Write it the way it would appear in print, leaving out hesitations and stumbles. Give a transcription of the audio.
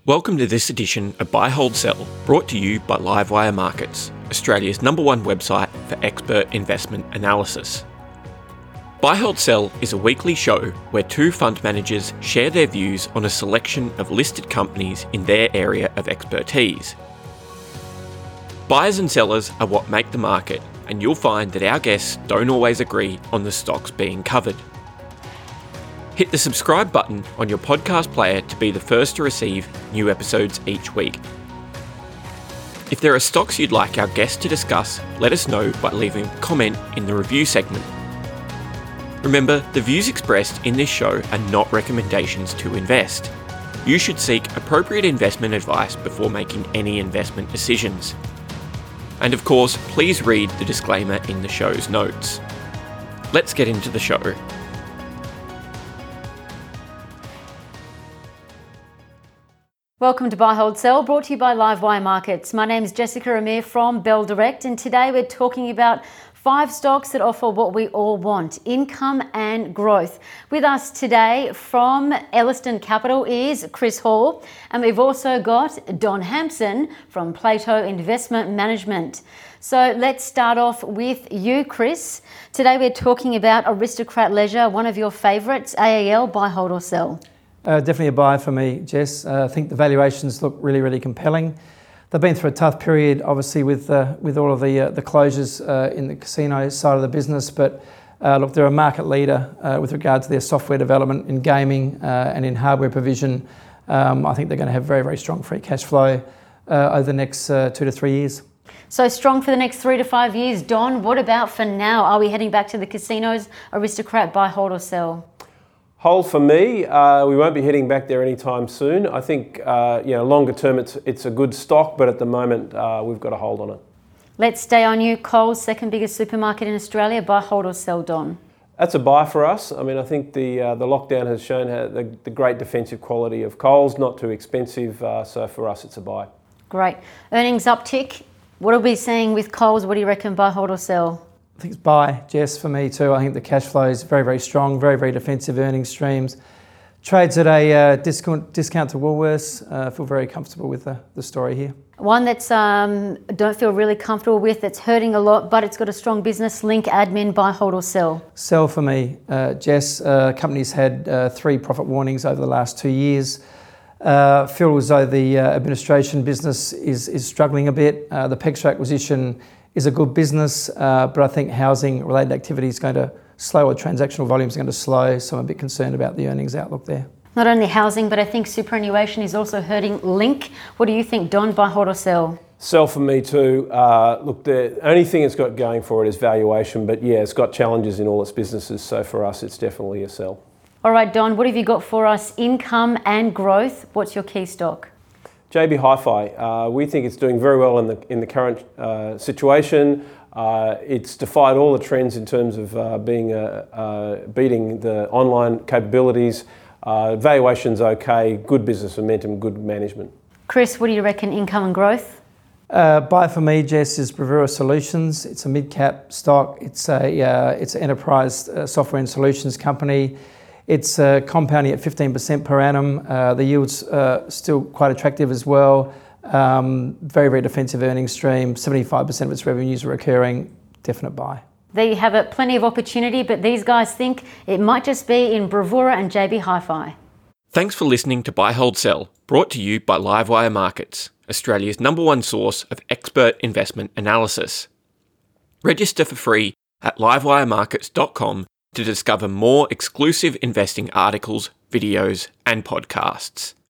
Welcome to this edition of Buy, Hold, Sell, brought to you by Livewire Markets, Australia's #1 website for expert investment analysis. Buy, Hold, Sell is a weekly show where two fund managers share their views on a selection of listed companies in their area of expertise. Buyers and sellers are what make the market, and you'll find that our guests don't always agree on the stocks being covered. Hit the subscribe button on your podcast player to be the first to receive new episodes each week. If there are stocks you'd like our guests to discuss, let us know by leaving a comment in the review segment. Remember, the views expressed in this show are not recommendations to invest. You should seek appropriate investment advice before making any investment decisions. And of course, please read the disclaimer in the show's notes. Let's get into the show. Welcome to Buy, Hold, Sell, brought to you by Livewire Markets. My name is Jessica Amir from Bell Direct, and today we're talking about 5 stocks that offer what we all want, income and growth. With us today from Ellerston Capital is Chris Hall, and we've also got Don Hampson from Plato Investment Management. So let's start off with you, Chris. Today we're talking about Aristocrat Leisure, one of your favourites, AAL, Buy, Hold or Sell. Definitely a buy for me, Jess. I think the valuations look really compelling. They've been through a tough period, obviously, with all of the closures in the casino side of the business. But look, they're a market leader with regard to their software development in gaming and in hardware provision. I think they're going to have very strong free cash flow over the next 2 to 3 years. So strong for the next 3 to 5 years. Don, what about for now? Are we heading back to the casinos? Aristocrat, Buy, Hold or Sell? Hold for me. We won't be heading back there anytime soon. I think, longer term, it's a good stock, but at the moment, we've got a hold on it. Let's stay on you. Coles, second biggest supermarket in Australia. Buy, Hold or Sell, Don? That's a buy for us. I mean, I think the lockdown has shown the great defensive quality of Coles, not too expensive. So for us, it's a buy. Great. Earnings uptick. What are we seeing with Coles? What do you reckon? Buy, Hold or Sell? I think it's buy, Jess, for me too. I think the cash flow is very strong, very defensive earnings streams. Trades at a discount to Woolworths. Feel very comfortable with the story here. One that's don't feel really comfortable with, that's hurting a lot, but it's got a strong business, Link Admin, Buy, Hold or Sell? Sell for me, Jess. Company's had 3 profit warnings over the last 2 years. Feel as though the administration business is struggling a bit. The PEXA acquisition is a good business, but I think housing-related activity is going to slow, or transactional volumes are going to slow, so I'm a bit concerned about the earnings outlook there. Not only housing, but I think superannuation is also hurting Link. What do you think, Don? Buy, Hold or Sell? Sell for me too. Look, the only thing it's got going for it is valuation, but yeah, it's got challenges in all its businesses, so for us it's definitely a sell. All right, Don, what have you got for us? Income and growth. What's your key stock? JB Hi-Fi, we think it's doing very well in the current situation. It's defied all the trends in terms of beating the online capabilities. Valuation's okay, good business momentum, good management. Chris, what do you reckon, income and growth? Buy for me, Jess, is Bravura Solutions. It's a mid-cap stock. It's an enterprise software and solutions company. It's compounding at 15% per annum. The yield's still quite attractive as well. Very defensive earnings stream. 75% of its revenues are recurring. Definite buy. There you have it. Plenty of opportunity, but these guys think it might just be in Bravura and JB Hi-Fi. Thanks for listening to Buy, Hold, Sell, brought to you by Livewire Markets, Australia's #1 source of expert investment analysis. Register for free at livewiremarkets.com to discover more exclusive investing articles, videos, and podcasts.